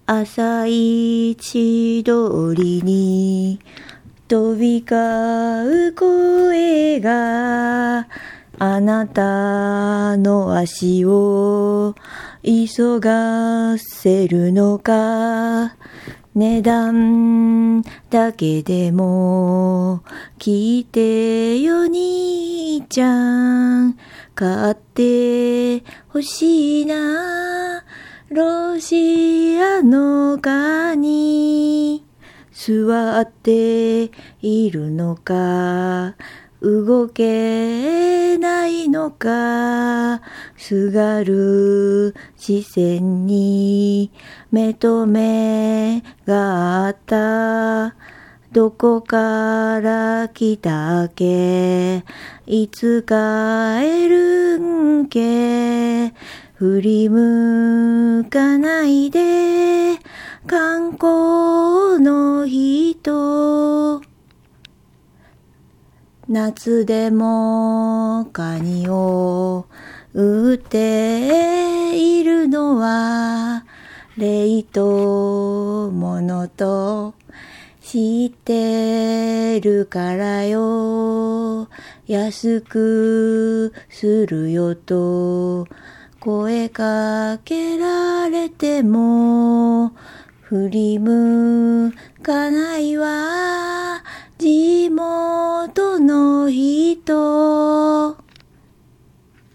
朝一通りに飛び交う声があなたの足を急がせるのか。値段だけでも聞いてよ兄ちゃん、買ってほしいな。ロシアのカニ座っているのか、動けないのか、すがる視線に目と目があった。どこから来たっけ、いつ帰るんけ。振り向かないで観光の人。夏でもカニを売っているのは冷凍物と知ってるからよ。安くするよと声かけられても振り向かないわ地元の人。